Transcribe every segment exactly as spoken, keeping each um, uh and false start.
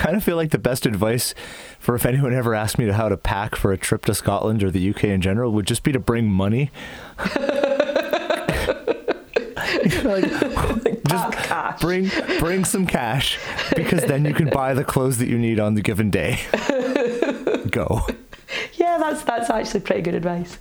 kind of feel like the best advice for if anyone ever asked me to how to pack for a trip to Scotland or the U K in general would just be to bring money. Like, just cash. bring bring some cash, because then you can buy the clothes that you need on the given day. Go. Yeah, that's that's actually pretty good advice.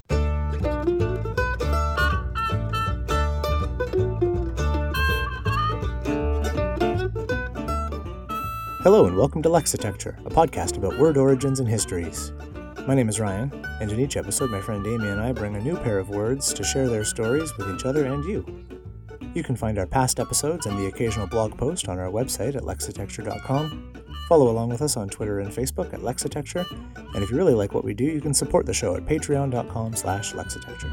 Hello and welcome to Lexitecture, a podcast about word origins and histories. My name is Ryan, and in each episode my friend Amy and I bring a new pair of words to share their stories with each other and you. You can find our past episodes and the occasional blog post on our website at lexitecture dot com. Follow along with us on Twitter and Facebook at Lexitecture, and if you really like what we do, you can support the show at patreon dot com slash lexitecture.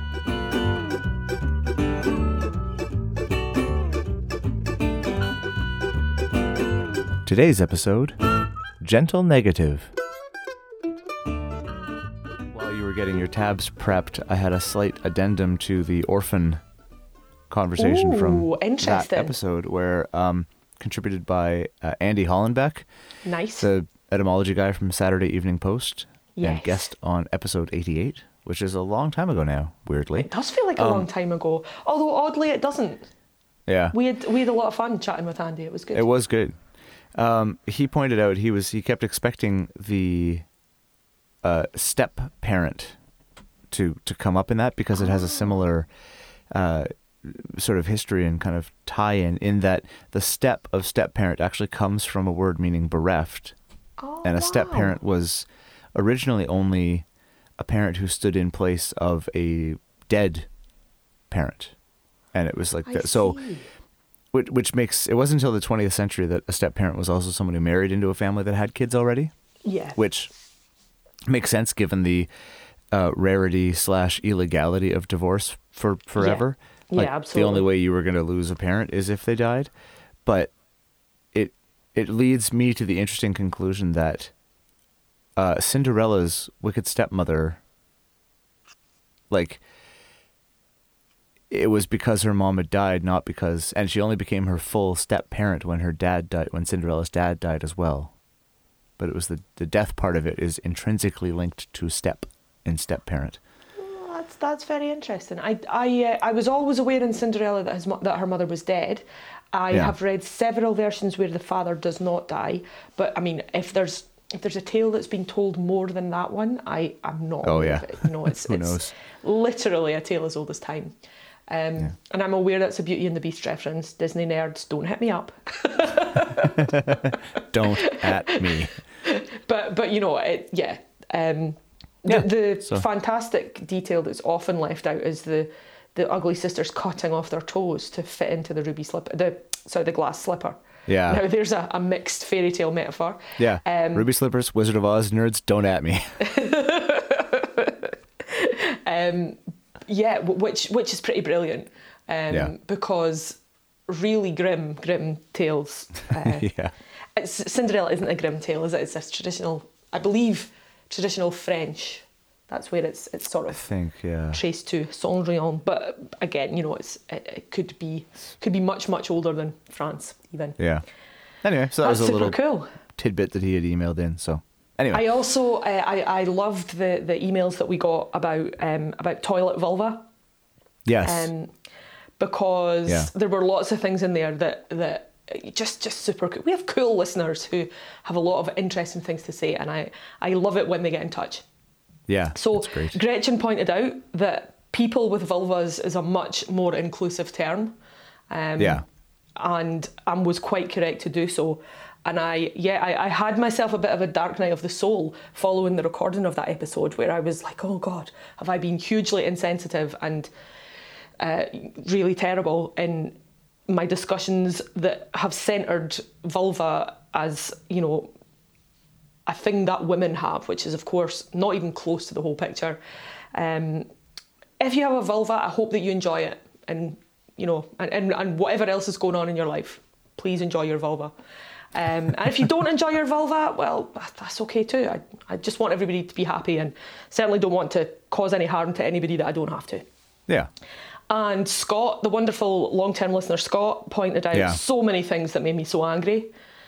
Today's episode, Gentle Negative. While you were getting your tabs prepped, I had a slight addendum to the orphan conversation Ooh, from that interesting. episode, where um, contributed by uh, Andy Hollenbeck, Nice. the etymology guy from Saturday Evening Post, Yes. and guest on episode eighty-eight, which is a long time ago now, weirdly. It does feel like a Um, long time ago, although oddly it doesn't. Yeah. We had we had a lot of fun chatting with Andy. It was good. It was good. Um, he pointed out he was he kept expecting the uh, step parent to to come up in that, because it has a similar uh, sort of history and kind of tie-in, in that the step of step parent actually comes from a word meaning bereft, Oh, and a step wow. parent was originally only a parent who stood in place of a dead parent, and it was like I that. So. see. Which, which makes, it wasn't until the twentieth century that a step-parent was also someone who married into a family that had kids already, Yeah. which makes sense given the uh, rarity slash illegality of divorce for forever. Yeah, Like, absolutely. The only way you were going to lose a parent is if they died. But it it leads me to the interesting conclusion that uh, Cinderella's wicked stepmother, like, it was because her mom had died, not because, and she only became her full step parent when her dad died, when Cinderella's dad died as well. But it was the, the death part of it is intrinsically linked to step and step parent. Well, that's that's very interesting. I I uh, I was always aware in Cinderella that his mo- that her mother was dead. I Yeah. have read several versions where the father does not die. But I mean, if there's if there's a tale that's been told more than that one, I am not. Oh, aware yeah. of it. You know, it's Who it's knows? literally a tale as old as time. Um, Yeah. And I'm aware that's a Beauty and the Beast reference. Disney nerds, don't hit me up. Don't at me. But but you know, it, yeah. Um, Yeah, the the so- fantastic detail that's often left out is the the ugly sisters cutting off their toes to fit into the ruby slipper, the sorry, the glass slipper. Yeah. Now there's a, a mixed fairy tale metaphor. Yeah. Um, Ruby Slippers, Wizard of Oz nerds, don't at me. Um, yeah, w- which which is pretty brilliant. Um, Yeah. Because really grim grim tales. Uh, Yeah. It's, Cinderella isn't a grim tale, is it? It's a traditional, I believe, traditional French. That's where it's it's sort I of think, yeah. traced to Cendrillon. But again, you know, it's it, it could be could be much much older than France even. Yeah. Anyway, so that That's was a super little cool. tidbit that he had emailed in. So anyway. I also uh, I I loved the the emails that we got about um about toilet vulva. yes. Um, because Yeah. there were lots of things in there that that just just super cool. We have cool listeners who have a lot of interesting things to say, and I I love it when they get in touch. yeah. So that's great. Gretchen pointed out that people with vulvas is a much more inclusive term. Um, Yeah. And and was quite correct to do so. And I, yeah, I, I had myself a bit of a dark night of the soul following the recording of that episode, where I was like, oh God, have I been hugely insensitive and uh, really terrible in my discussions that have centred vulva as, you know, a thing that women have, which is of course not even close to the whole picture. Um, if you have a vulva, I hope that you enjoy it, and you know, and, and, and whatever else is going on in your life, please enjoy your vulva. Um, and if you don't enjoy your vulva, well, that's okay too. I, I just want everybody to be happy, and certainly don't want to cause any harm to anybody that I don't have to. Yeah. And Scott, the wonderful long-term listener Scott, pointed out Yeah. so many things that made me so angry.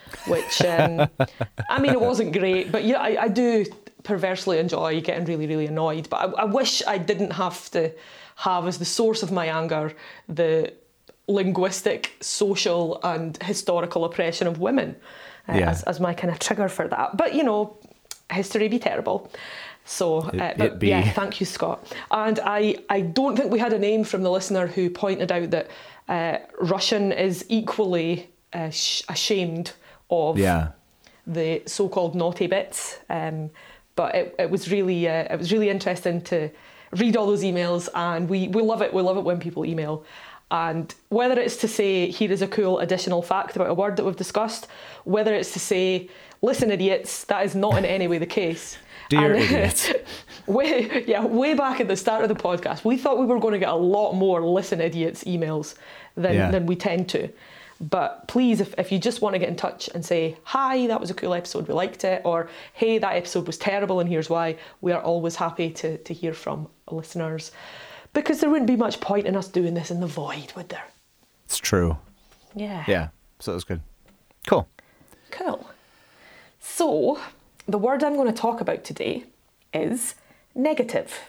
which, um, I mean, it wasn't great, but yeah, I, I do perversely enjoy getting really, really annoyed. But I, I wish I didn't have to have as the source of my anger the linguistic, social and historical oppression of women uh, yeah. as, as my kind of trigger for that. But, you know, history be terrible. So, uh, it, but, it be. yeah, thank you, Scott. And I, I don't think we had a name from the listener who pointed out that uh, Russian is equally uh, sh- ashamed of yeah. the so-called naughty bits. Um, but it, it was really uh, it was really interesting to read all those emails, and we, we love it. We love it when people email. And whether it's to say, here is a cool additional fact about a word that we've discussed, whether it's to say, listen, idiots, that is not in any way the case. Dear and, idiots. way, yeah, way back at the start of the podcast, we thought we were going to get a lot more listen, idiots emails than, yeah. than we tend to. But please, if, if you just want to get in touch and say, hi, that was a cool episode, we liked it, or hey, that episode was terrible and here's why, we are always happy to, to hear from listeners. Because there wouldn't be much point in us doing this in the void, would there? It's true. Yeah. Yeah, so that was good. Cool. Cool. So, the word I'm going to talk about today is negative.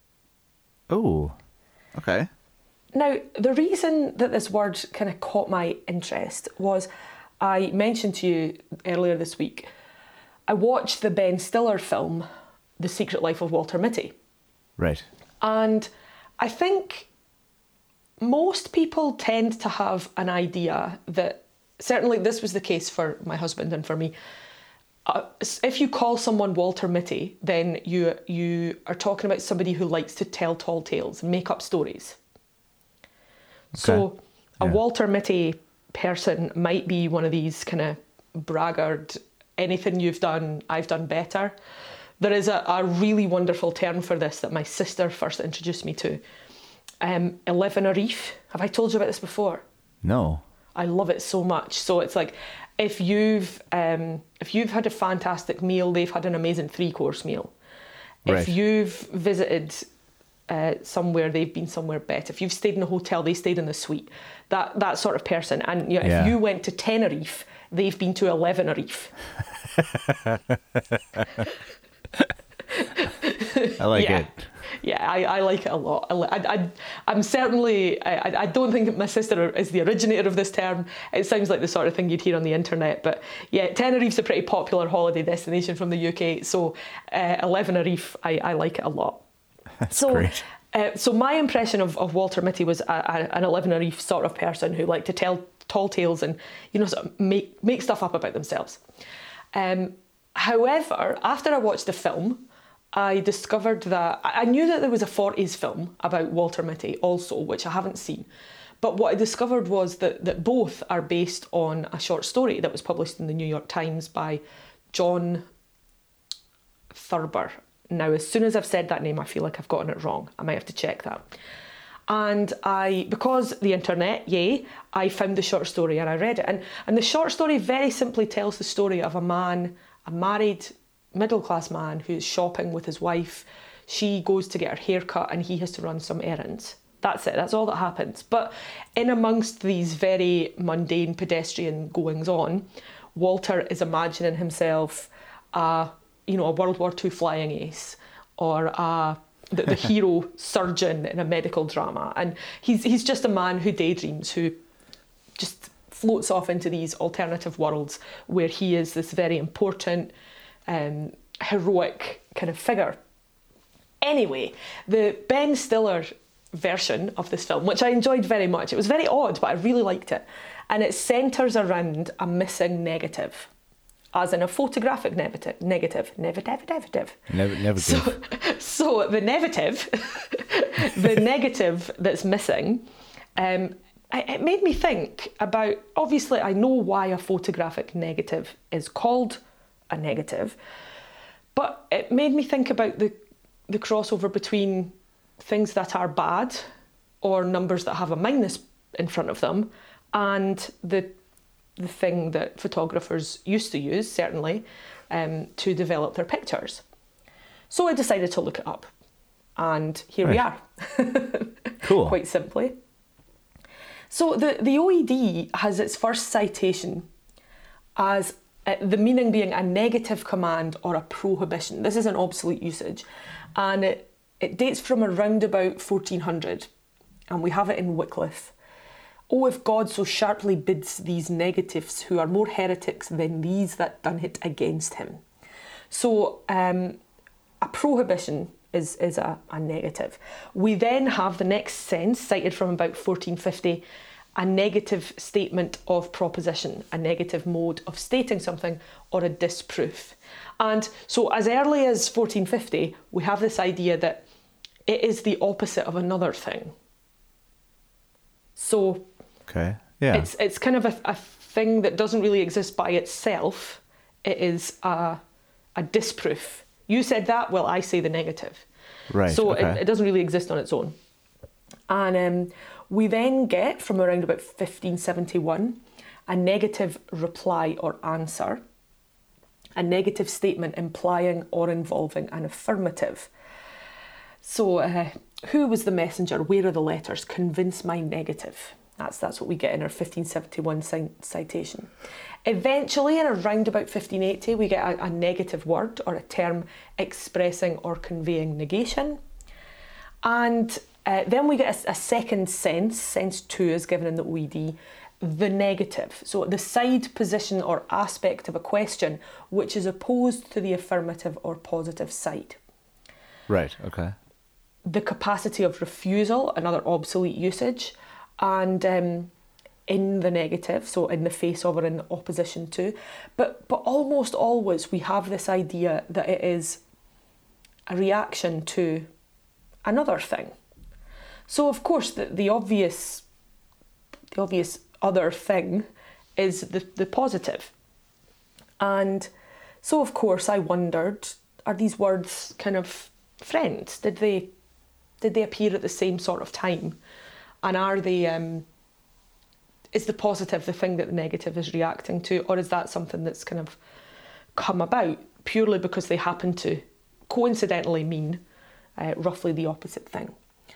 Oh, okay. Now, the reason that this word kind of caught my interest was I mentioned to you earlier this week, I watched the Ben Stiller film, The Secret Life of Walter Mitty. Right. And I think most people tend to have an idea that, certainly this was the case for my husband and for me, uh, if you call someone Walter Mitty, then you you are talking about somebody who likes to tell tall tales and make up stories. Okay. So a yeah. Walter Mitty person might be one of these kind of braggart, anything you've done, I've done better. There is a, a really wonderful term for this that my sister first introduced me to. Um, eleven Arif. Have I told you about this before? No. I love it so much. So it's like, if you've um, if you've had a fantastic meal, they've had an amazing three-course meal. Right. If you've visited uh, somewhere, they've been somewhere better. If you've stayed in a hotel, they stayed in the suite. That that sort of person. And you know, yeah. if you went to Tenerife, they've been to eleven Arif. I like yeah. it. Yeah, I, I like it a lot. I, I, I'm certainly, I, I don't think my sister is the originator of this term. It sounds like the sort of thing you'd hear on the internet. But yeah, Tenerife's a pretty popular holiday destination from the U K. So uh, eleven Arif, I, I like it a lot. That's so, great. Uh, so my impression of, of Walter Mitty was a, a, an eleven Arif sort of person who liked to tell tall tales and, you know, sort of make, make stuff up about themselves. Um, however, after I watched the film, I discovered that I knew that there was a forties film about Walter Mitty also, which I haven't seen. But what I discovered was that, that both are based on a short story that was published in the New York Times by John Thurber. Now, as soon as I've said that name, I feel like I've gotten it wrong. I might have to check that. And I, because the internet, yay, I found the short story and I read it. And, and the short story very simply tells the story of a man, a married middle-class man who's shopping with his wife. She goes to get her hair cut and he has to run some errands. That's it, that's all that happens. But in amongst these very mundane pedestrian goings-on, Walter is imagining himself a, you know, a World War Two flying ace, or a, the, the hero surgeon in a medical drama. And he's he's just a man who daydreams, who just floats off into these alternative worlds where he is this very important Um, heroic kind of figure. Anyway, the Ben Stiller version of this film, which I enjoyed very much, it was very odd, but I really liked it, and it centres around a missing negative, as in a photographic negative, negative, negative, negative. Never, never so, so the negative, the negative that's missing, um, it made me think about, obviously I know why a photographic negative is called a negative, but it made me think about the the crossover between things that are bad, or numbers that have a minus in front of them, and the the thing that photographers used to use, certainly, um, to develop their pictures. So I decided to look it up, and here right. we are. Cool. Quite simply. So the, the O E D has its first citation as uh, the meaning being a negative command or a prohibition. This is an obsolete usage, and it, it dates from around about fourteen hundred, and we have it in Wycliffe. Oh, if God so sharply bids these negatives, who are more heretics than these that done it against him. So um, a prohibition is, is a, a negative. We then have the next sense, cited from about fourteen fifty, a negative statement of proposition, a negative mode of stating something, or a disproof. And so as early as fourteen fifty, we have this idea that it is the opposite of another thing. So okay, yeah, it's it's kind of a, a thing that doesn't really exist by itself. It is a, a disproof. You said that, well, I say the negative. Right. So okay. it, it doesn't really exist on its own. And um, we then get, from around about fifteen seventy-one, a negative reply or answer, a negative statement implying or involving an affirmative. So, uh, who was the messenger? Where are the letters? Convince my negative. That's that's what we get in our fifteen seventy-one citation. Eventually, in around about fifteen eighty, we get a, a negative word or a term expressing or conveying negation. And uh, then we get a, a second sense, sense two is given in the O E D, the negative. So the side position or aspect of a question which is opposed to the affirmative or positive side. Right, okay. The capacity of refusal, another obsolete usage, and um, in the negative, so in the face of or in opposition to. But but almost always we have this idea that it is a reaction to another thing. So of course the, the obvious the obvious other thing is the, the positive. And so of course I wondered, are these words kind of friends? Did they did they appear at the same sort of time? And are they um, is the positive the thing that the negative is reacting to, or is that something that's kind of come about purely because they happen to coincidentally mean uh, roughly the opposite thing?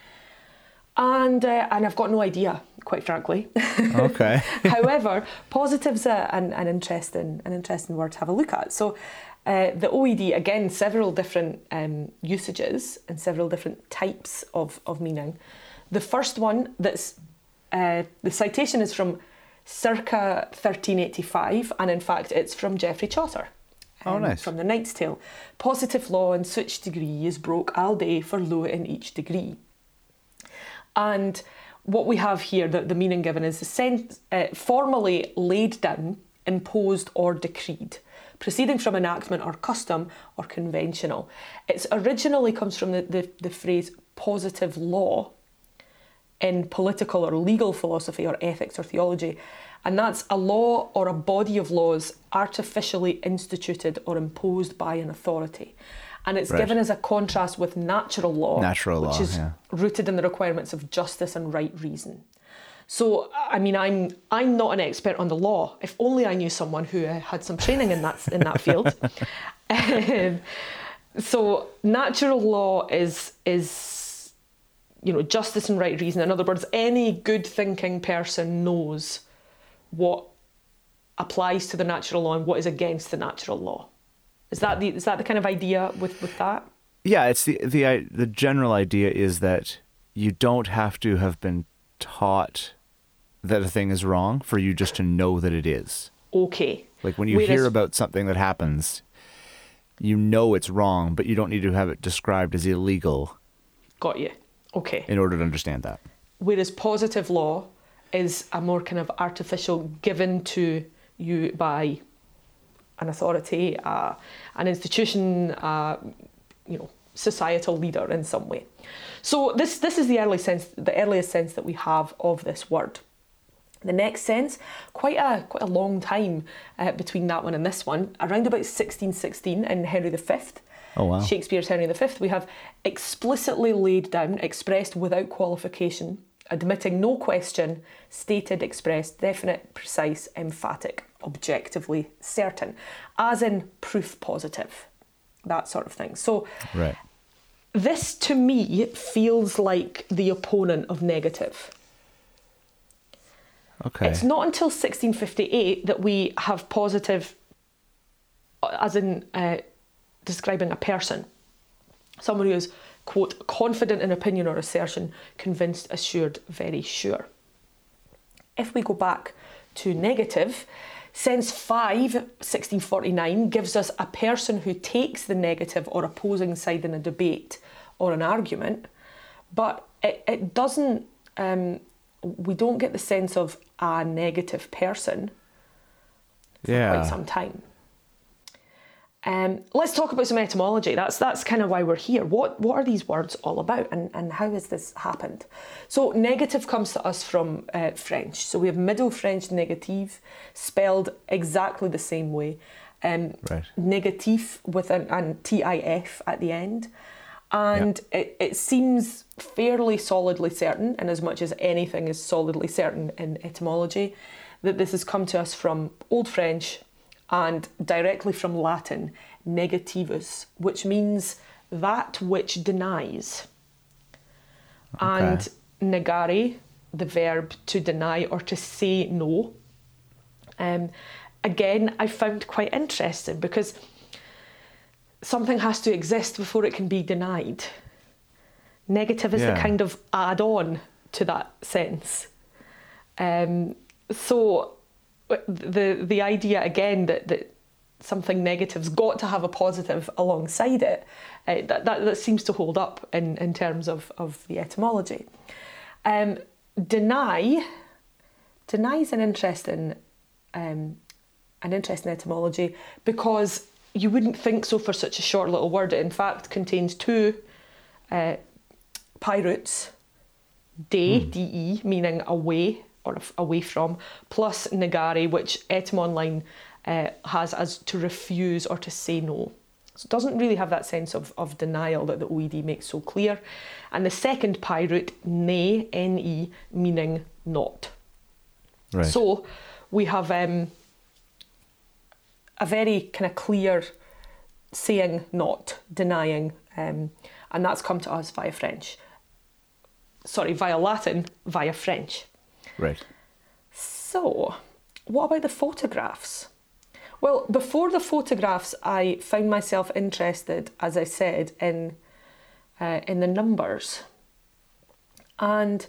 And uh, and I've got no idea, quite frankly. Okay. However, positive's a, an, an interesting an interesting word to have a look at. So uh, the O E D, again, several different um, usages and several different types of, of meaning. The first one, that's uh, the citation is from circa thirteen eighty-five, and in fact it's from Geoffrey Chaucer. Um, oh, nice. From the Knight's Tale. Positive law in such degree is broke all day for low in each degree. And what we have here, the, the meaning given, is the sense uh, formally laid down, imposed or decreed, proceeding from enactment or custom or conventional. It originally comes from the, the, the phrase positive law in political or legal philosophy or ethics or theology, and that's a law or a body of laws artificially instituted or imposed by an authority. And it's right. given as a contrast with natural law, natural which law, is yeah. rooted in the requirements of justice and right reason. So, I mean, I'm I'm not an expert on the law. If only I knew someone who uh, had some training in that in that field. um, so, natural law is is you know justice and right reason. In other words, any good thinking person knows what applies to the natural law and what is against the natural law. Is that the is that the kind of idea with, with that? Yeah, it's the the the general idea is that you don't have to have been taught that a thing is wrong for you just to know that it is. Okay. Like when you Whereas, hear about something that happens, you know it's wrong, but you don't need to have it described as illegal. Got you. Okay. In order to understand that. Whereas positive law is a more kind of artificial, given to you by an authority, uh, an institution, uh, you know, societal leader in some way. So this this is the early sense, the earliest sense that we have of this word. The next sense, quite a quite a long time uh, between that one and this one, around about sixteen sixteen in Henry the Fifth. Oh wow! Shakespeare's Henry the Fifth. We have explicitly laid down, expressed without qualification, admitting no question, stated, expressed, definite, precise, emphatic, objectively certain, as in proof positive, that sort of thing. So right. This to me feels like the opponent of negative. Okay. It's not until sixteen fifty-eight that we have positive, as in uh, describing a person. Someone who is, quote, confident in opinion or assertion, convinced, assured, very sure. If we go back to negative, sense five, sixteen forty-nine, gives us a person who takes the negative or opposing side in a debate or an argument, but it, it doesn't, um, we don't get the sense of a negative person for yeah. quite some time. Um, let's talk about some etymology. That's that's kind of why we're here. What what are these words all about, and, and how has this happened? So negative comes to us from uh, French. So we have Middle French negative, spelled exactly the same way. Um, right. Negatif with an, an T I F at the end. And yep. it, it seems fairly solidly certain, and as much as anything is solidly certain in etymology, that this has come to us from Old French and directly from Latin, negativus, which means that which denies. Okay. And negare, the verb to deny or to say no. Um, again, I found quite interesting because something has to exist before it can be denied. Negative is yeah. the kind of add-on to that sense. Um, so the the idea again that, that something negative's got to have a positive alongside it, uh, that, that that seems to hold up in, in terms of, of the etymology. Um, deny, deny is an interesting um, an interesting etymology because you wouldn't think so for such a short little word. It in fact contains two uh, pi roots, de, mm. de, meaning away or away from, plus negare, which Etymonline uh, has as to refuse or to say no. So it doesn't really have that sense of, of denial that the O E D makes so clear. And the second pi root, ne, ne, meaning not. Right. So we have um, a very kind of clear saying not, denying, um, and that's come to us via French. Sorry, via Latin, via French. Right. So, what about the photographs? Well, before the photographs, I found myself interested, as I said, in uh, in the numbers. And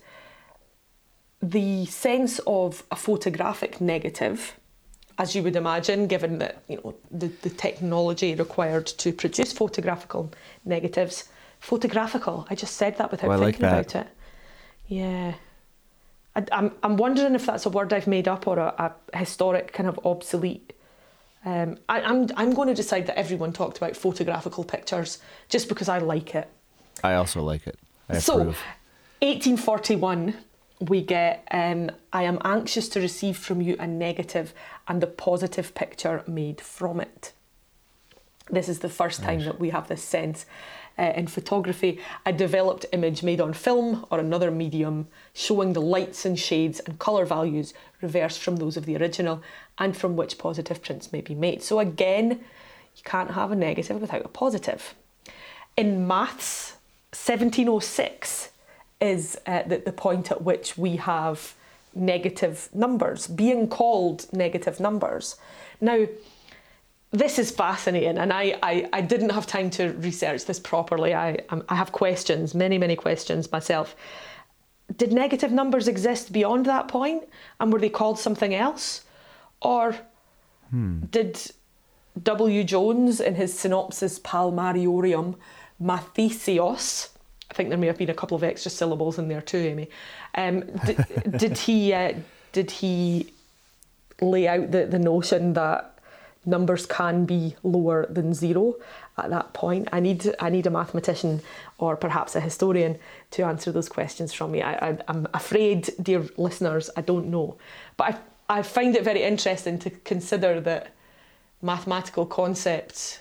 the sense of a photographic negative, as you would imagine, given that, you know, the, the technology required to produce photographical negatives. Photographical, I just said that without well, thinking like that. about it. Yeah. I, I'm I'm wondering if that's a word I've made up or a, a historic kind of obsolete. Um, I, I'm I'm going to decide that everyone talked about photographical pictures just because I like it. I also like it. I so, approve. eighteen forty-one, we get um, I am anxious to receive from you a negative and the positive picture made from it. This is the first time Right. that we have this sense. Uh, in photography, a developed image made on film or another medium showing the lights and shades and colour values reversed from those of the original and from which positive prints may be made. So again, you can't have a negative without a positive. In maths, seventeen oh six is uh, the, the point at which we have negative numbers, being called negative numbers. Now, this is fascinating, and I, I, I didn't have time to research this properly. I I have questions, many, many questions myself. Did negative numbers exist beyond that point, and were they called something else? Or hmm. did W. Jones, in his Synopsis Palmariorum, Mathesios, I think there may have been a couple of extra syllables in there too, Amy, um, did, did he uh, did he lay out the, the notion that numbers can be lower than zero at that point? I need I need a mathematician or perhaps a historian to answer those questions from me. I, I, I'm afraid, dear listeners, I don't know. But I, I find it very interesting to consider that mathematical concepts...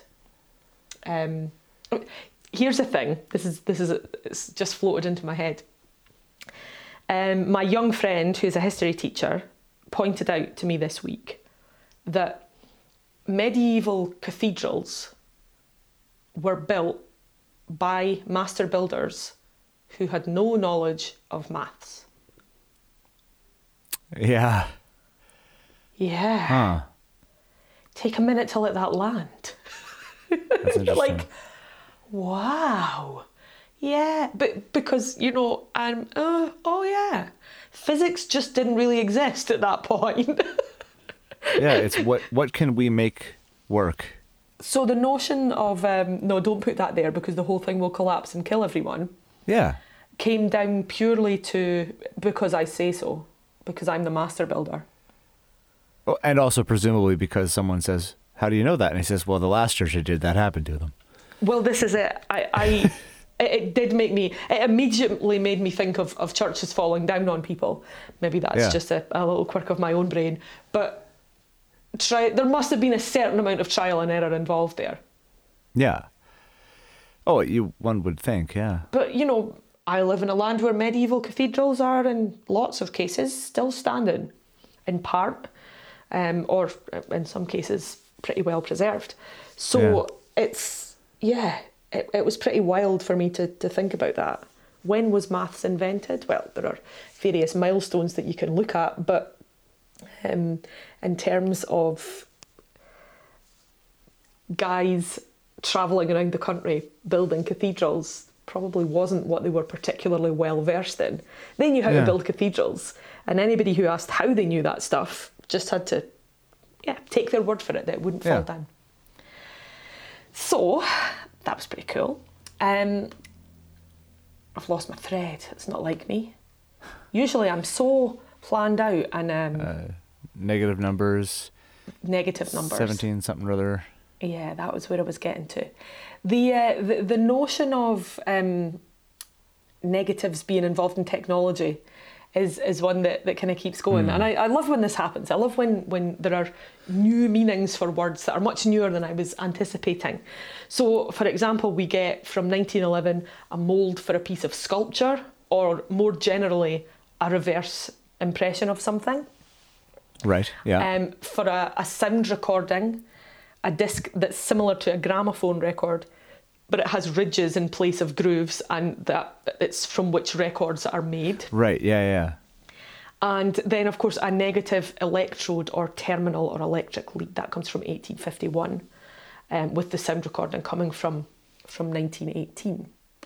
Um, here's the thing. This is this is it's just floated into my head. Um, my young friend, who's a history teacher, pointed out to me this week that medieval cathedrals were built by master builders who had no knowledge of maths. Yeah. Yeah. Huh. Take a minute to let that land. That's interesting. Like, wow. Yeah. But because, you know, I'm, uh, oh yeah. Physics just didn't really exist at that point. Yeah, it's what what can we make work? So the notion of, um, no, don't put that there because the whole thing will collapse and kill everyone, Yeah. came down purely to because I say so, because I'm the master builder. Oh, and also presumably because someone says, how do you know that? And he says, well, the last church I did, that happened to them. Well, this is it. I, I it, it did make me, it immediately made me think of, of churches falling down on people. Maybe that's Yeah. just a, a little quirk of my own brain. But try, there must have been a certain amount of trial and error involved there. Yeah. Oh, you one would think, yeah. But, you know, I live in a land where medieval cathedrals are, in lots of cases, still standing, in part, um, or in some cases, pretty well preserved. So Yeah. it's, yeah, it, it was pretty wild for me to, to think about that. When was maths invented? Well, there are various milestones that you can look at, but um, in terms of guys travelling around the country building cathedrals, probably wasn't what they were particularly well versed in. They knew how Yeah. to build cathedrals, and anybody who asked how they knew that stuff just had to, yeah, take their word for it that it wouldn't fall Yeah. down. So that was pretty cool. Um, I've lost my thread. It's not like me. Usually I'm so planned out and um, Uh, negative numbers, negative numbers. seventeen something or other. Yeah, that was where I was getting to. The uh, the, the notion of um, negatives being involved in technology is is one that, that kind of keeps going. Mm. And I, I love when this happens. I love when, when there are new meanings for words that are much newer than I was anticipating. So, for example, we get from nineteen eleven a mould for a piece of sculpture, or more generally, a reverse impression of something. Right, yeah. Um, for a, a sound recording, a disc that's similar to a gramophone record, but it has ridges in place of grooves, and that it's from which records are made. Right, yeah, yeah. And then, of course, a negative electrode or terminal or electric lead, that comes from eighteen fifty-one, um, with the sound recording coming from, from nineteen eighteen.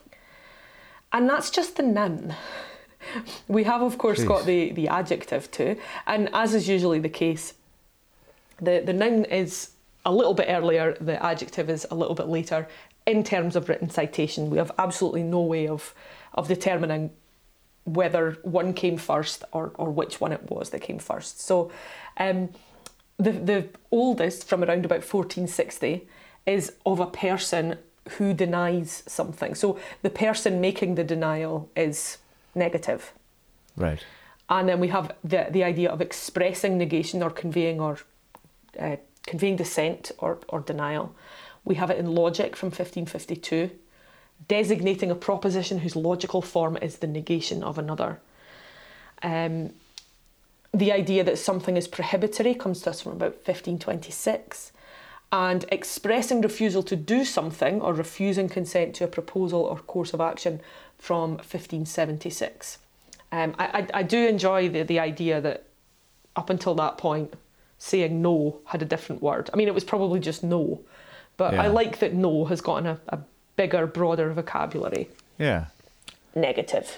And that's just the noun. We have, of course, Jeez. got the, the adjective too, and as is usually the case, the, the noun is a little bit earlier, the adjective is a little bit later. In terms of written citation, we have absolutely no way of, of determining whether one came first or, or which one it was that came first. So um, the, the oldest, from around about fourteen sixty, is of a person who denies something. So the person making the denial is negative. Right. And then we have the, the idea of expressing negation or conveying or uh, conveying dissent or, or denial. We have it in logic from fifteen fifty-two, designating a proposition whose logical form is the negation of another. Um, the idea that something is prohibitory comes to us from about fifteen twenty-six, and expressing refusal to do something or refusing consent to a proposal or course of action from fifteen seventy-six. Um, I, I, I do enjoy the, the idea that up until that point, saying no had a different word. I mean, it was probably just no, but Yeah. I like that no has gotten a, a bigger, broader vocabulary. Yeah. Negative.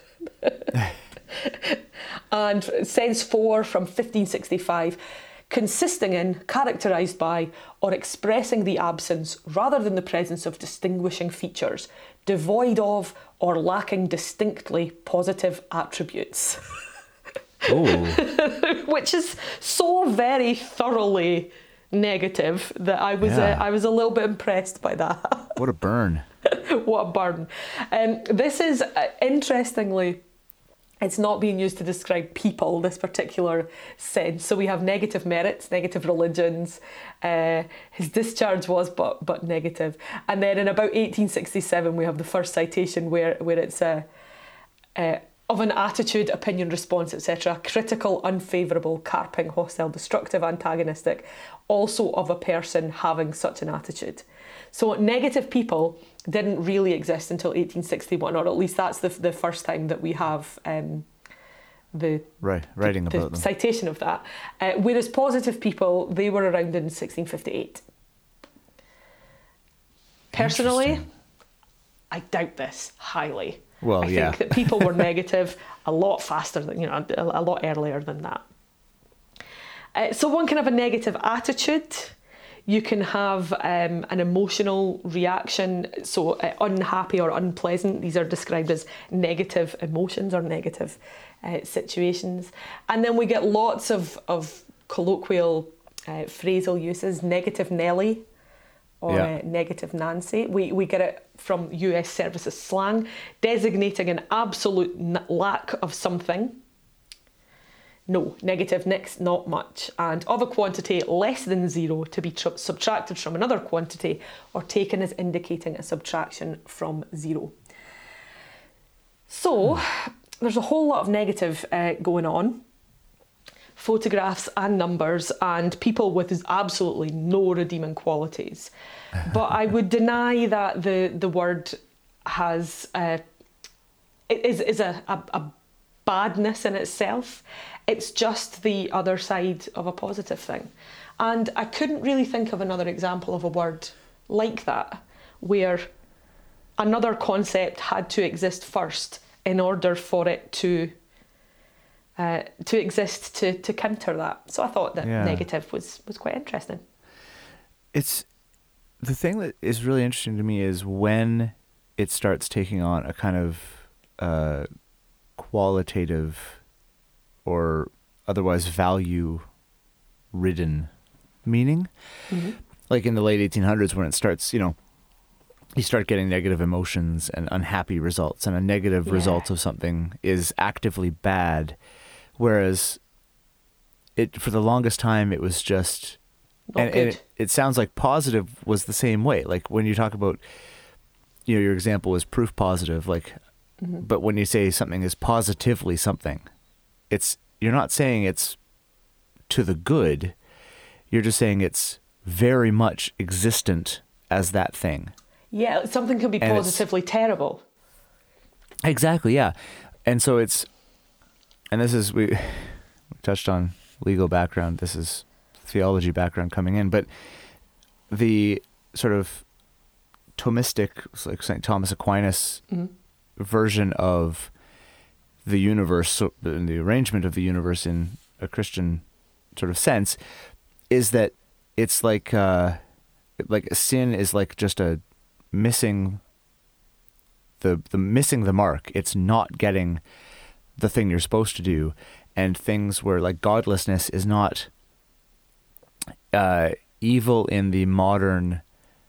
And sense four from fifteen sixty-five, consisting in, characterised by, or expressing the absence rather than the presence of distinguishing features, devoid of or lacking distinctly positive attributes. Ooh. Which is so very thoroughly negative that I was Yeah. uh, I was a little bit impressed by that. What a burn. What a burn. Um, this is, uh, interestingly, it's not being used to describe people, this particular sense. So we have negative merits, negative religions. Uh, his discharge was but but negative. And then in about eighteen sixty-seven, we have the first citation where, where it's a, uh, of an attitude, opinion, response, et cetera. Critical, unfavourable, carping, hostile, destructive, antagonistic. Also of a person having such an attitude. So negative people didn't really exist until eighteen sixty-one, or at least that's the the first time that we have um, the right writing the, about the them. citation of that. Uh, whereas positive people, they were around in sixteen fifty-eight. Personally, I doubt this highly. Well, I yeah. think that people were negative a lot faster than, you know, a, a lot earlier than that. Uh, so one can have a negative attitude. You can have um, an emotional reaction, so uh, unhappy or unpleasant. These are described as negative emotions or negative uh, situations. And then we get lots of, of colloquial uh, phrasal uses, negative Nelly or Yeah. uh, negative Nancy. We, we get it from U S services slang, designating an absolute n- lack of something. No, negative next, not much, and of a quantity less than zero to be tr- subtracted from another quantity or taken as indicating a subtraction from zero. So there's a whole lot of negative uh, going on. Photographs and numbers and people with absolutely no redeeming qualities. But I would deny that the, the word has uh, is, is a, a, a badness in itself. It's just the other side of a positive thing. And I couldn't really think of another example of a word like that, where another concept had to exist first in order for it to uh, to exist to, to counter that. So I thought that Yeah. negative was, was quite interesting. It's the thing that is really interesting to me is when it starts taking on a kind of uh, qualitative or otherwise value-ridden meaning. Mm-hmm. Like in the late eighteen hundreds when it starts, you know, you start getting negative emotions and unhappy results, and a negative Yeah. result of something is actively bad, whereas it for the longest time it was just... Not and, good. and it, it sounds like positive was the same way. Like when you talk about, you know, your example was proof positive, like, Mm-hmm. but when you say something is positively something, it's, you're not saying it's to the good. You're just saying it's very much existent as that thing. Yeah, something can be And it's- positively terrible. Exactly. Yeah. And so it's, and this is, we, we touched on legal background. This is theology background coming in, but the sort of Thomistic, like Saint Thomas Aquinas Mm-hmm. version of the universe, so the arrangement of the universe in a Christian sort of sense, is that it's like, uh, like sin is like just a missing the, the missing the mark. It's not getting the thing you're supposed to do. And things where like godlessness is not uh, evil in the modern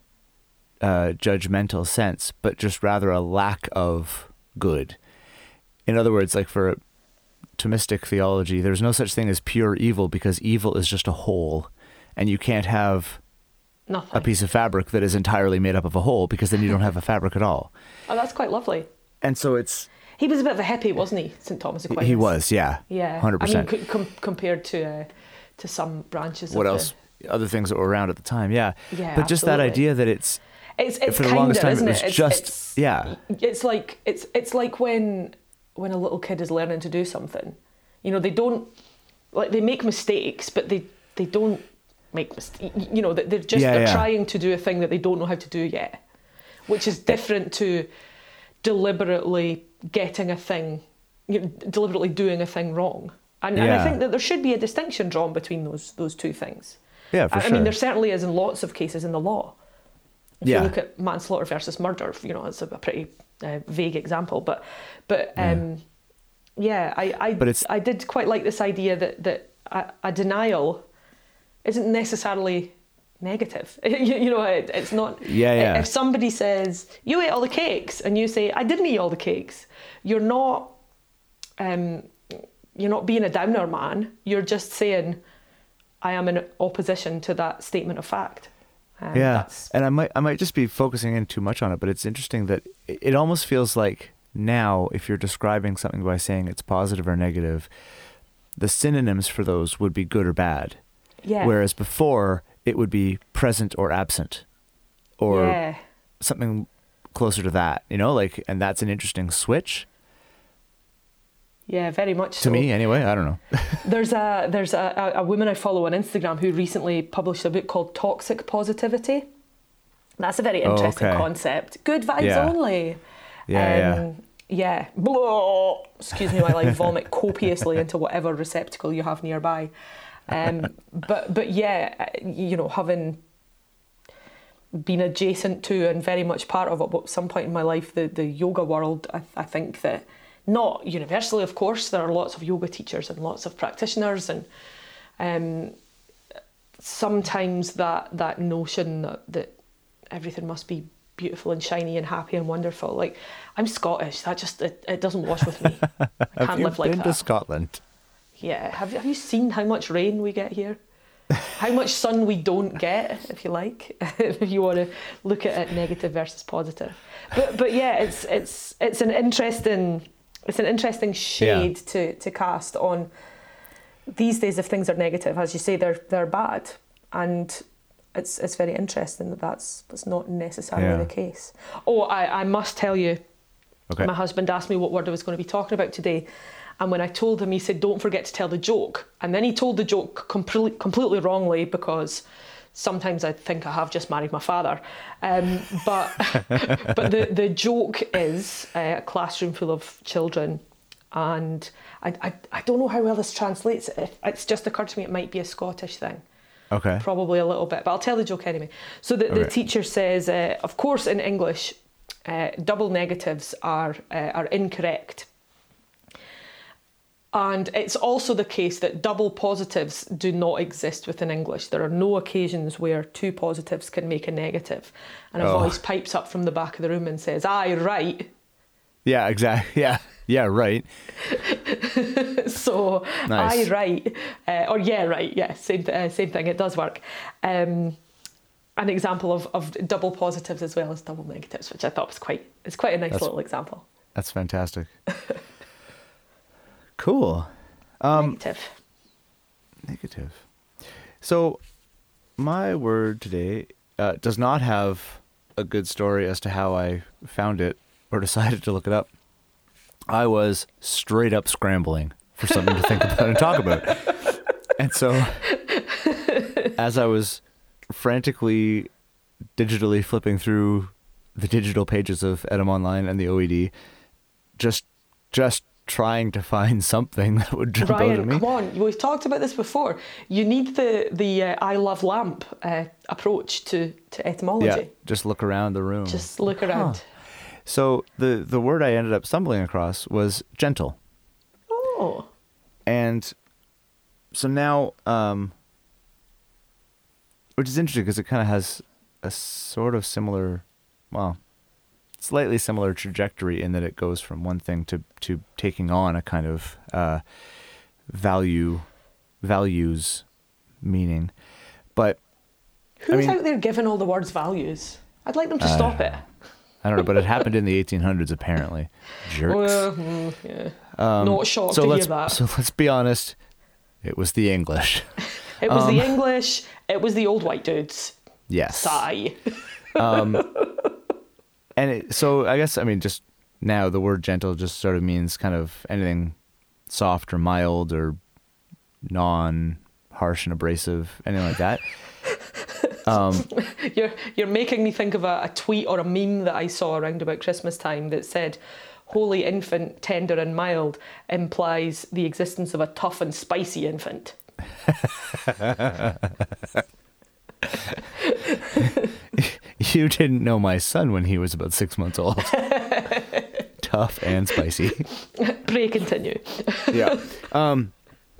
uh, judgmental sense, but just rather a lack of good. In other words, like for Thomistic theology, there's no such thing as pure evil because evil is just a whole, and you can't have Nothing. a piece of fabric that is entirely made up of a whole because then you don't have a fabric at all. Oh, that's quite lovely. And so it's... He was a bit of a hippie, wasn't he, Saint Thomas Aquinas? He was, yeah. Yeah. one hundred percent. I mean, com- compared to uh, to some branches What of else? Other things that were around at the time, yeah. Yeah, but just that absolutely. idea that it's... the... It's, it's for the kind longest of, time, isn't it was it? It's, just... it's, yeah. It's like, it's, it's like when, when a little kid is learning to do something. You know, they don't... Like, they make mistakes, but they, they don't make mistakes. You know, they're just Yeah, they're yeah. trying to do a thing that they don't know how to do yet, which is different to deliberately getting a thing, you know, deliberately doing a thing wrong. And, and I Yeah. think that there should be a distinction drawn between those those two things. Yeah, for I, sure. I mean, there certainly is in lots of cases in the law. If Yeah. you look at manslaughter versus murder, you know, it's a, a pretty uh, vague example, but but um, yeah, I I, But it's- I did quite like this idea that that a, a denial isn't necessarily negative. you, you know, it, it's not. Yeah, yeah. If somebody says you ate all the cakes and you say I didn't eat all the cakes, you're not um, you're not being a downer man. You're just saying I am in opposition to that statement of fact. Um, Yeah, that's- and I might I might just be focusing in too much on it, but it's interesting that it it almost feels like now, if you're describing something by saying it's positive or negative, the synonyms for those would be good or bad. Yeah. Whereas before, it would be present or absent, or yeah. something closer to that. You know, like, and that's an interesting switch. Yeah, very much so. To me, anyway. I don't know. There's a there's a, a woman I follow on Instagram who recently published a book called Toxic Positivity. That's a very interesting oh, okay. concept. Good vibes yeah. only. Yeah, um, yeah. Yeah. Blah, excuse me while I vomit copiously into whatever receptacle you have nearby. Um, but but yeah, you know, having been adjacent to and very much part of at some point in my life, the, the yoga world, I, I think that, not universally, of course, there are lots of yoga teachers and lots of practitioners, and um, sometimes that that notion that, that everything must be beautiful and shiny and happy and wonderful. Like, I'm Scottish, that just, it, it doesn't wash with me. I can't have you live like been that. to Scotland? Yeah, have you, have you seen how much rain we get here? How much sun we don't get, if you like, if you want to look at it negative versus positive. But but yeah, it's it's it's an interesting it's an interesting shade yeah. to, to cast on these days. If things are negative, as you say, they're they're bad, and it's it's very interesting that that's, that's not necessarily yeah. the case. Oh, I, I must tell you, okay. my husband asked me what word I was going to be talking about today. And when I told him, he said, don't forget to tell the joke. And then he told the joke completely, completely wrongly, because sometimes I think I have just married my father. Um, but but the, the joke is uh, a classroom full of children. And I, I, I don't know how well this translates. It's just occurred to me it might be a Scottish thing. Okay. Probably a little bit, but I'll tell the joke anyway. So the, okay. the teacher says, uh, of course, in English, uh, double negatives are uh, are incorrect. And it's also the case that double positives do not exist within English. There are no occasions where two positives can make a negative. And a oh. voice pipes up from the back of the room and says, aye, right. Yeah, exactly. Yeah, yeah, right. So, nice. aye, right. Uh, or yeah, right. Yeah, same, uh, same thing. It does work. Um, an example of, of double positives as well as double negatives, which I thought was quite, it's quite a nice that's, little example. That's fantastic. Cool. Um, negative. Negative. So, my word today uh, does not have a good story as to how I found it or decided to look it up. I was straight up scrambling for something to think about and talk about. And so, as I was frantically, digitally flipping through the digital pages of Edum Online and the O E D, just, just trying to find something that would jump Ryan, out at me. Come on, we've talked about this before. You need the the uh, I love lamp uh, approach to, to etymology. Yeah, just look around the room. Just look around. Huh. So the the word I ended up stumbling across was gentle. Oh. And so now, um, which is interesting because it kind of has a sort of similar, well, slightly similar trajectory in that it goes from one thing to, to taking on a kind of uh, value, values meaning. But who's I mean, out there giving all the words values? I'd like them to uh, stop it. I don't know, but it happened in the eighteen hundreds apparently. Jerks. Uh, mm, yeah. Um, Not shocked so to let's, hear that. So let's be honest, it was the English. It was um, the English, it was the old white dudes. Yes. Sigh. Um, and it, so I guess, I mean, just now the word gentle just sort of means kind of anything soft or mild or non-harsh and abrasive, anything like that. Um, you're you're making me think of a, a tweet or a meme that I saw around about Christmas time that said, "Holy infant, tender and mild," implies the existence of a tough and spicy infant. You didn't know my son when he was about six months old. Tough and spicy. Pray continue. Yeah. Um,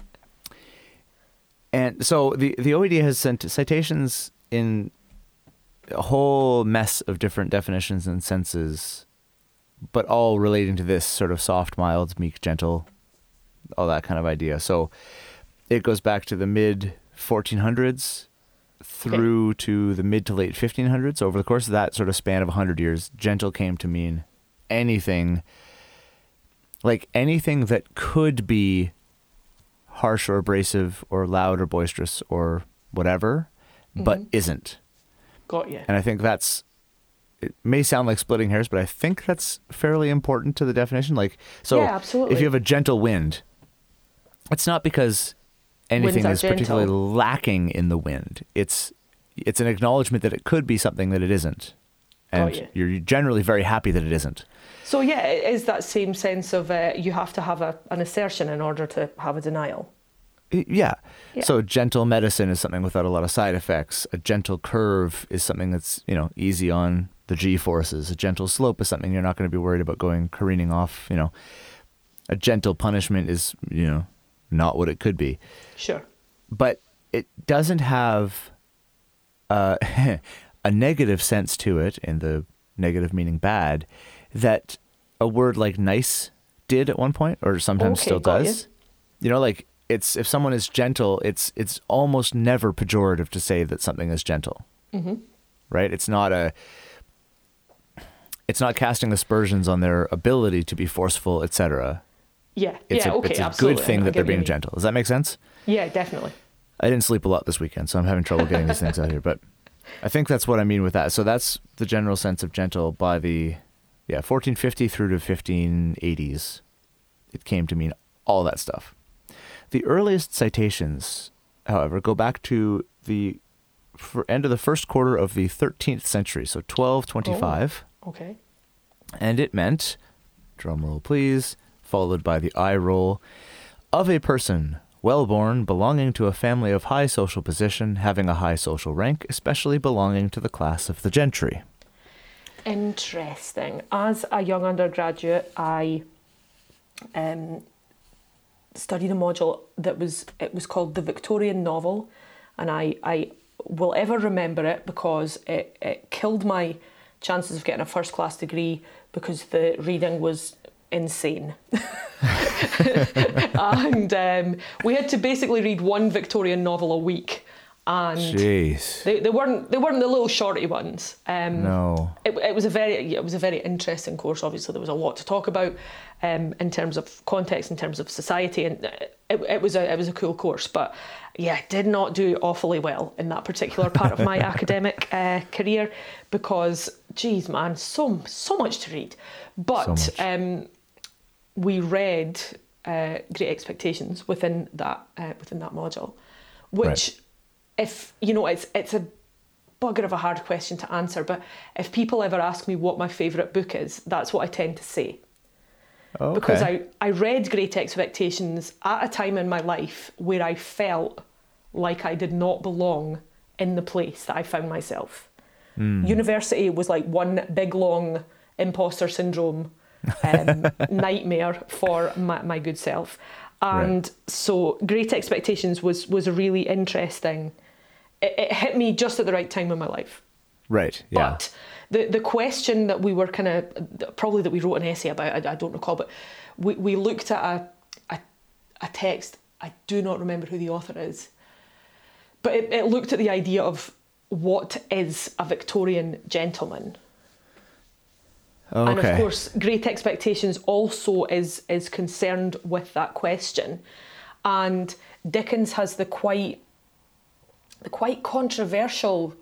and so the, the O E D has sent citations in a whole mess of different definitions and senses, but all relating to this sort of soft, mild, meek, gentle, all that kind of idea. So it goes back to the mid fourteen hundreds through okay. to the mid to late fifteen hundreds. Over the course of that sort of span of one hundred years, gentle came to mean anything, like anything that could be harsh or abrasive or loud or boisterous or whatever, mm-hmm. but isn't. Got you. And I think that's it may sound like splitting hairs, but I think that's fairly important to the definition. Like, so Yeah, absolutely. if you have a gentle wind, it's not because anything Winds are is particularly gentle. lacking in the wind. It's it's an acknowledgement that it could be something that it isn't. And you. you're generally very happy that it isn't. So yeah, it is that same sense of uh, you have to have a, an assertion in order to have a denial. Y- Yeah. Yeah. So gentle medicine is something without a lot of side effects. A gentle curve is something that's, you know, easy on the G-forces. A gentle slope is something you're not going to be worried about going careening off, you know. A gentle punishment is, you know, not what it could be. Sure. But it doesn't have uh, a negative sense to it, in the negative meaning bad, that a word like nice did at one point, or sometimes Okay, still got does. you. You know, like, it's if someone is gentle, it's it's almost never pejorative to say that something is gentle. Mm-hmm. Right? It's not a it's not casting aspersions on their ability to be forceful, et cetera. Yeah. It's yeah. a, okay. it's a absolutely. good thing I that get they're what you being mean. gentle. Does that make sense? Yeah, definitely. I didn't sleep a lot this weekend, so I'm having trouble getting these things out here. But I think that's what I mean with that. So that's the general sense of gentle by the, yeah, fourteen fifty through to fifteen eighties. It came to mean all that stuff. The earliest citations, however, go back to the for end of the first quarter of the thirteenth century, so twelve twenty-five. Okay. And it meant, drum roll please, followed by the eye roll, of a person well-born, belonging to a family of high social position, having a high social rank, especially belonging to the class of the gentry. Interesting. As a young undergraduate, I um, studied a module that was it was called the Victorian novel, and I I will ever remember it because it, it killed my chances of getting a first class degree because the reading was insane. And um, we had to basically read one Victorian novel a week, and Jeez. they, they weren't they weren't the little shorty ones. Um, No. it, it was a very it was a very interesting course. Obviously, there was a lot to talk about um, in terms of context, in terms of society, and it, it was a it was a cool course. But yeah, I did not do awfully well in that particular part of my academic uh, career because, geez, man, so so much to read. But So much. um, we read uh, Great Expectations within that uh, within that module, which, Right. if you know, it's it's a bugger of a hard question to answer. But if people ever ask me what my favourite book is, that's what I tend to say. Okay. Because I, I read Great Expectations at a time in my life where I felt like I did not belong in the place that I found myself. Hmm. University was like one big long imposter syndrome um, nightmare for my, my good self. And Right. so Great Expectations was, was a really interesting, it, it hit me just at the right time in my life. Right, yeah. But the, the question that we were kind of, probably that we wrote an essay about, I, I don't recall, but we, we looked at a, a a text, I do not remember who the author is, but it, it looked at the idea of what is a Victorian gentleman. Okay. And of course, Great Expectations also is is concerned with that question. And Dickens has the quite the quite controversial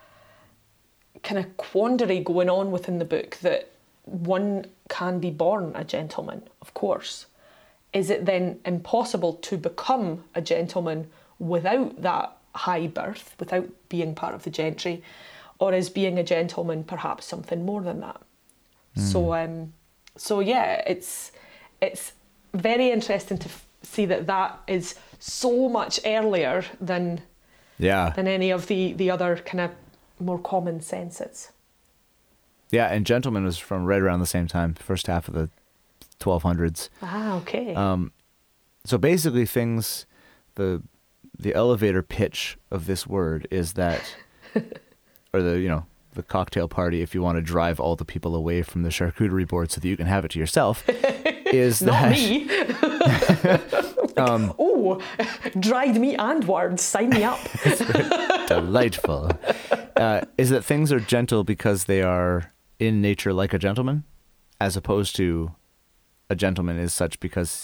kind of quandary going on within the book that one can be born a gentleman, of course. Is it then impossible to become a gentleman without that high birth, without being part of the gentry? Or is being a gentleman perhaps something more than that? So, um, so yeah, it's it's very interesting to f- see that that is so much earlier than Yeah. than any of the, the other kind of more common senses. Yeah, and Gentleman was from right around the same time, first half of the twelve hundreds. Ah, okay. Um, so basically things, the the elevator pitch of this word is that, or the, you know, the cocktail party, if you want to drive all the people away from the charcuterie board so that you can have it to yourself, is Not that... me. um, Oh, dried meat and words, sign me up. delightful. Uh, is that things are gentle because they are in nature like a gentleman, as opposed to a gentleman is such because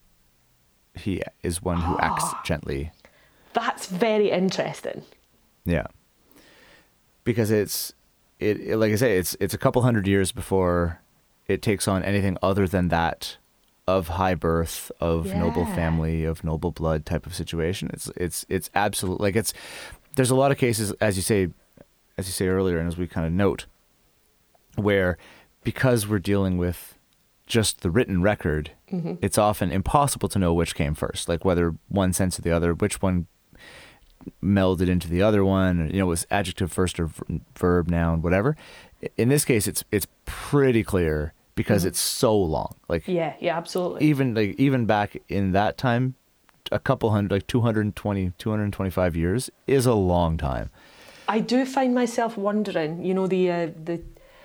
he is one who acts gently. That's very interesting. Yeah. Because it's it, it like I say, it's it's a couple hundred years before it takes on anything other than that of high birth, of Yeah. noble family, of noble blood type of situation. It's it's it's absolute like it's there's a lot of cases, as you say, as you say earlier, and as we kind of note, where because we're dealing with just the written record, Mm-hmm. it's often impossible to know which came first, like whether one sense or the other, which one melded into the other one, you know, was adjective first or v- verb, noun, whatever. In this case, it's it's pretty clear because Mhm. it's so long. Like Yeah, yeah, absolutely. even like even back in that time, a couple hundred, like two hundred twenty, two hundred twenty-five years is a long time. I do find myself wondering, you know, the uh, the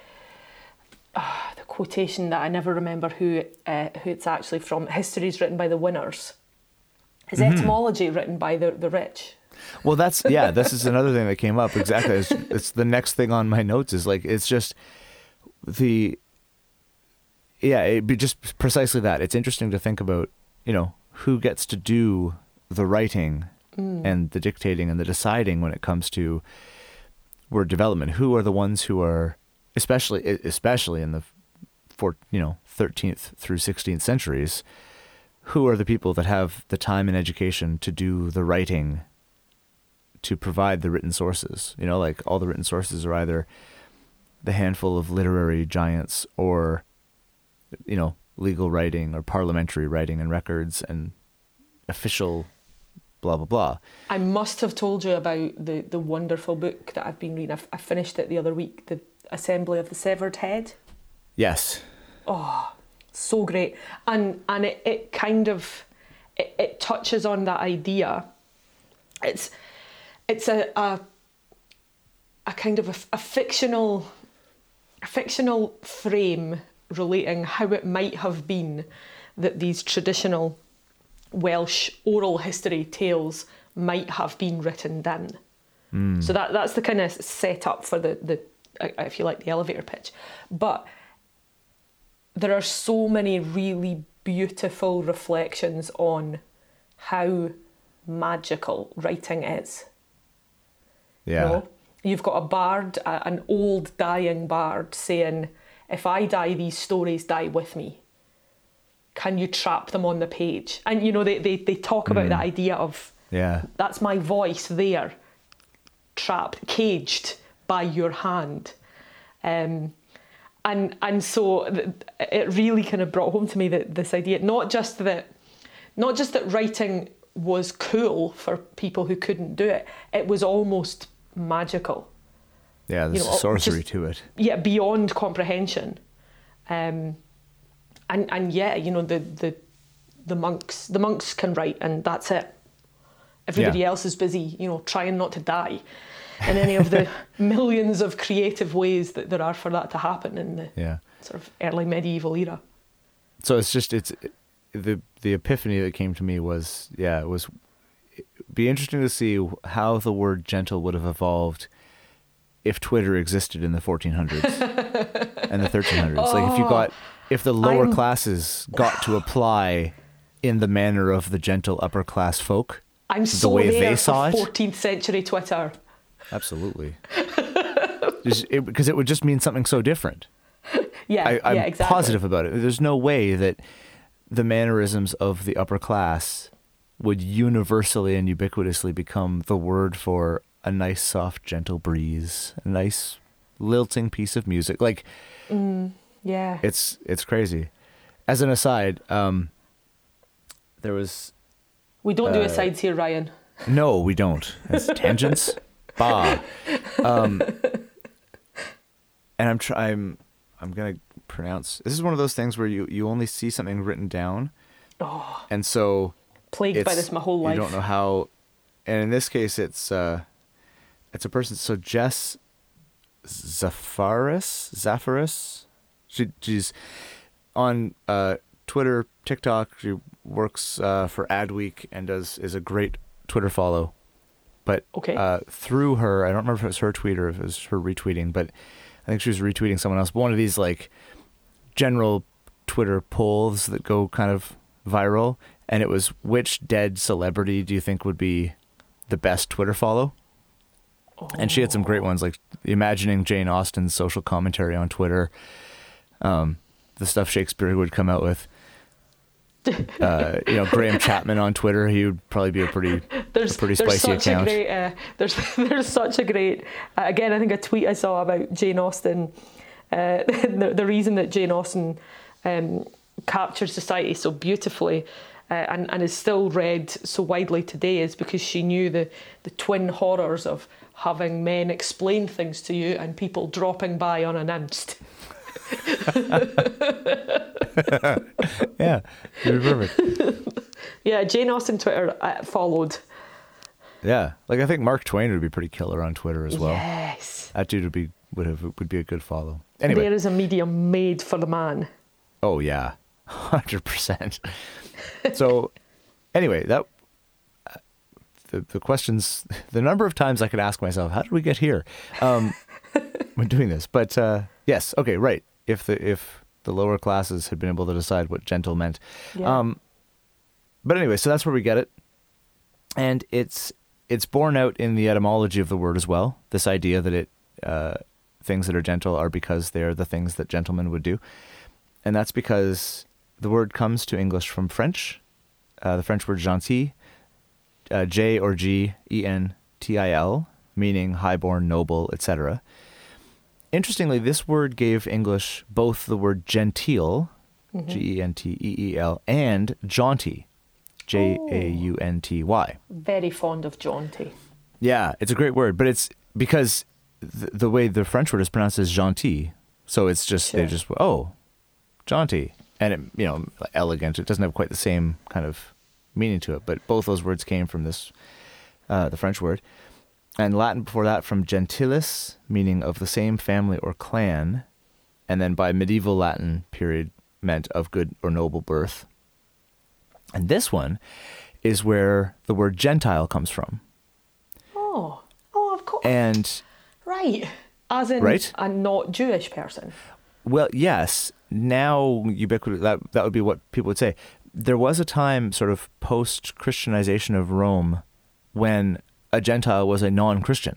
uh, the quotation that I never remember who uh, who it's actually from. History is written by the winners. Is Mm-hmm. etymology written by the the rich? Well, that's yeah. This is another thing that came up exactly. It's, it's the next thing on my notes is like it's just the yeah. It'd be just precisely that. It's interesting to think about, you know, who gets to do the writing Mm. and the dictating and the deciding when it comes to word development. Who are the ones who are especially especially in the for you know thirteenth through sixteenth centuries. Who are the people that have the time and education to do the writing, to provide the written sources? You know, like all the written sources are either the handful of literary giants or, you know, legal writing or parliamentary writing and records and official blah, blah, blah. I must have told you about the the wonderful book that I've been reading. I've, I finished it the other week, The Assembly of the Severed Head. Yes. Oh, so great. And and it, it kind of it, it touches on that idea. It's it's a a, a kind of a, a fictional a fictional frame relating how it might have been that these traditional Welsh oral history tales might have been written down. Mm. So that that's the kind of setup for the the if you like the elevator pitch. But there are so many really beautiful reflections on how magical writing is. Yeah. You know? You've got a bard, a, an old dying bard saying, if I die, these stories die with me. Can you trap them on the page? And, you know, they, they, they talk about Mm. the idea of, Yeah. that's my voice there, trapped, caged by your hand. Um, and and so th- it really kind of brought home to me that this idea, not just that, not just that writing was cool for people who couldn't do it, it was almost magical. Yeah, there's You know, a sorcery just- to it. Yeah, beyond comprehension. Um, and and yeah, you know, the the the monks the monks can write, and that's it. Everybody Yeah. else is busy, you know, trying not to die in any of the millions of creative ways that there are for that to happen in the Yeah. sort of early medieval era. So it's just it's the the epiphany that came to me was yeah it was it'd be interesting to see how the word gentle would have evolved if Twitter existed in the fourteen hundreds and the thirteen hundreds. Like if you got if the lower I'm- classes got to apply in the manner of the gentle upper class folk. I'm so way there they for saw it? fourteenth century Twitter. Absolutely. Just- it- because it would just mean something so different. Yeah, I, I'm yeah, exactly. positive about it. There's no way that the mannerisms of the upper class would universally and ubiquitously become the word for a nice, soft, gentle breeze, a nice, lilting piece of music. Like, Yeah. it's it's crazy. As an aside, um, there was We don't do uh, asides here, Ryan. no, we don't. It's tangents. Bah. Um, and I'm trying. I'm gonna pronounce. This is one of those things where you you only see something written down, Oh, and so plagued by it's- this my whole life. You don't know how, and in this case, it's uh, it's a person. So Jess Zafaris, Zafaris, she she's on uh, Twitter, TikTok. She works uh, for Adweek and does is a great Twitter follow. But Okay. uh, through her, I don't remember if it was her tweet or if it was her retweeting, but I think she was retweeting someone else. But one of these like general Twitter polls that go kind of viral, and it was which dead celebrity do you think would be the best Twitter follow? Oh. And she had some great ones, like imagining Jane Austen's social commentary on Twitter, um, the stuff Shakespeare would come out with. Uh, you know, Graham Chapman on Twitter, he would probably be a pretty, there's, a pretty there's spicy such account. A great, uh, there's there's such a great, uh, again, I think a tweet I saw about Jane Austen, uh, the, the reason that Jane Austen um, captures society so beautifully uh, and, and is still read so widely today is because she knew the, the twin horrors of having men explain things to you and people dropping by unannounced. Yeah, you're perfect. Yeah, Jane Austen Twitter uh, followed. Yeah, like I think Mark Twain would be pretty killer on Twitter as well. Yes. That dude would be would have would be a good follow. Anyway, There is a medium made for the man. oh yeah, hundred percent. So, anyway, that uh, the the questions, the number of times I could ask myself, how did we get here? Um, when doing this, but uh, yes, okay, right. If the if the lower classes had been able to decide what gentle meant, Yeah. um, but anyway, so that's where we get it, and it's it's borne out in the etymology of the word as well. This idea that it uh, things that are gentle are because they're the things that gentlemen would do, and that's because the word comes to English from French, uh, the French word gentil, uh, J or G E N T I L, meaning highborn, noble, et cetera. Interestingly, this word gave English both the word genteel, Mm-hmm. G E N T E E L, and jaunty, J A U N T Y. Very fond of jaunty. Yeah, it's a great word, but it's because th- the way the French word is pronounced is gentil, so it's just, Sure. they just, oh, jaunty. And, it, you know, elegant, it doesn't have quite the same kind of meaning to it, but both those words came from this, uh, the French word. And Latin before that from gentilis, meaning of the same family or clan, and then by medieval Latin period meant of good or noble birth. And this one is where the word Gentile comes from. Oh, oh, of course. And, Right. As in Right? a not Jewish person. well, yes, now ubiquitous, that, that would be what people would say. There was a time sort of post-Christianization of Rome when a Gentile was a non-Christian.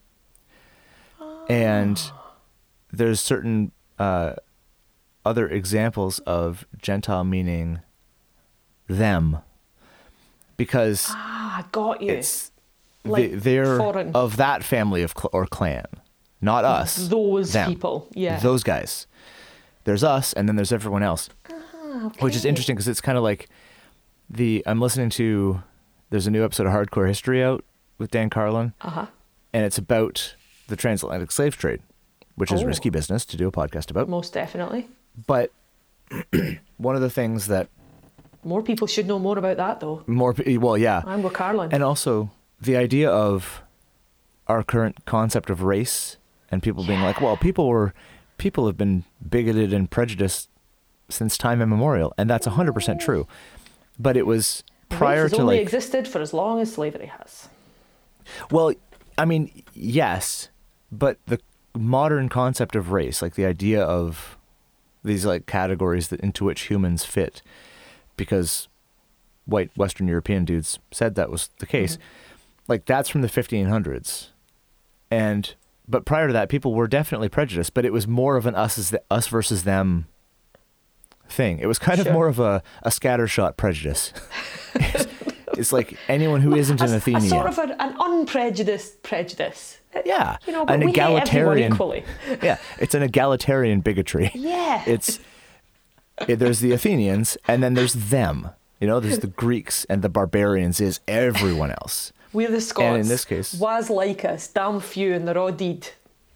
And there's certain uh, other examples of Gentile meaning them, because Ah, got you. it's Like they, they're foreign. of that family of cl- or clan, not us. Those them. people, yeah. Those guys. There's us, and then there's everyone else, Ah, okay. which is interesting because it's kind of like the. I'm listening to. There's a new episode of Hardcore History out with Dan Carlin, Uh-huh. and it's about the transatlantic slave trade, which is Oh. risky business to do a podcast about. Most definitely. But one of the things that More people should know more about that, though. more, pe- well, yeah, I'm with Carlin. and also the idea of our current concept of race and people being like, well, people were, people have been bigoted and prejudiced since time immemorial, and that's one hundred percent true. But it was prior Race has to only like, existed for as long as slavery has. well, I mean, yes, but the modern concept of race, like the idea of these like categories that into which humans fit, because white Western European dudes said that was the case, like that's from the fifteen hundreds, and but prior to that, people were definitely prejudiced, but it was more of an us as the, us versus them thing. It was kind Sure. of more of a, a scattershot prejudice. it's, it's like anyone who isn't an a, Athenian. a sort of an, an unprejudiced prejudice. Yeah, You know, but an we hate everyone egalitarian. equally. Yeah, it's an egalitarian bigotry. Yeah. It's it, there's the Athenians, and then there's them. You know, there's the Greeks, and the barbarians is everyone else. We're the Scots. And in this case- was like us, damn few, and they're all deed.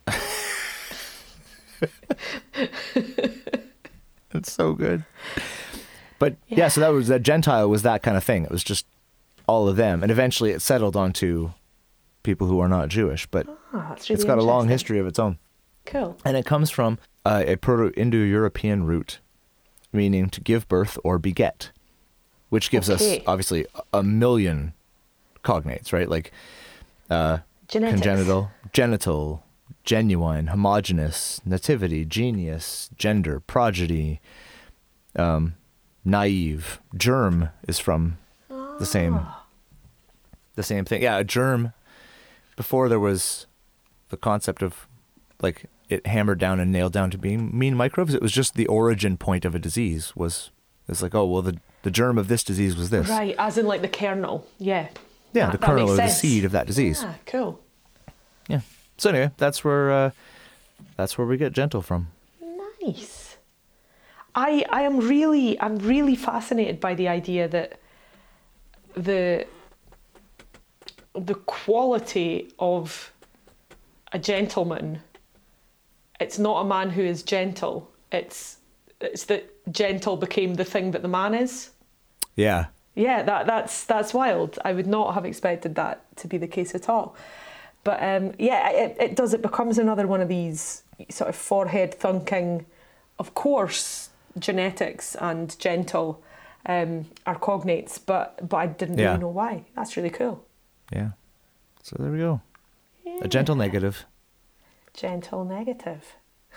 It's so good. But yeah. so that was that Gentile was that kind of thing. It was just all of them, and eventually it settled onto people who are not Jewish. But Ah, that's really it's got a long interesting. history of its own. Cool. And it comes from uh, a Proto-Indo-European root, meaning to give birth or beget, which gives us Okay. obviously a million cognates, right? Like uh, Genetics. congenital, genital, genuine, homogeneous, nativity, genius, gender, progeny, um, naive. Germ is from the same, Ah. the same thing. Yeah, a germ. Before there was the concept of like it hammered down and nailed down to being mean microbes. It was just the origin point of a disease was it's like, oh well, the the germ of this disease was this. Right, as in like the kernel. Yeah. Yeah, that, the kernel that or the sense. seed of that disease. Ah, cool. Yeah. So anyway, that's where uh, that's where we get gentle from. Nice. I I am really I'm really fascinated by the idea that the the quality of a gentleman, it's not a man who is gentle. It's it's that gentle became the thing that the man is. Yeah. Yeah, that that's that's wild. I would not have expected that to be the case at all. But um, yeah, it, it does. It becomes another one of these sort of forehead thunking. Of course, genetics and gentle um, are cognates, but but I didn't Yeah. really know why. That's really cool. Yeah. So there we go. Yeah. A gentle negative. Gentle negative.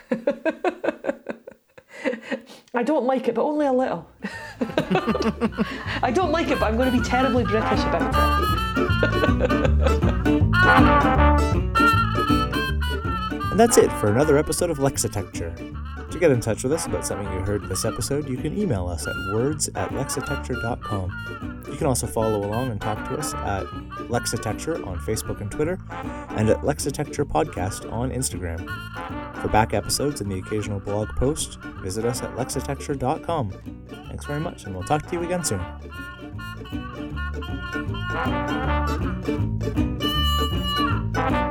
I don't like it, but only a little. I don't like it, but I'm going to be terribly British about it. And that's it for another episode of Lexitecture. To get in touch with us about something you heard this episode, you can email us at words at lexitecture dot com. You can also follow along and talk to us at Lexitecture on Facebook and Twitter, and at Lexitecture Podcast on Instagram. For back episodes and the occasional blog post, visit us at lexitecture dot com. Thanks very much, and we'll talk to you again soon.